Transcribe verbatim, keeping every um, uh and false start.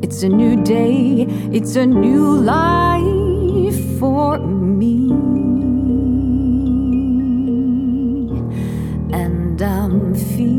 It's a new day, it's a new life for me. And I'm feeling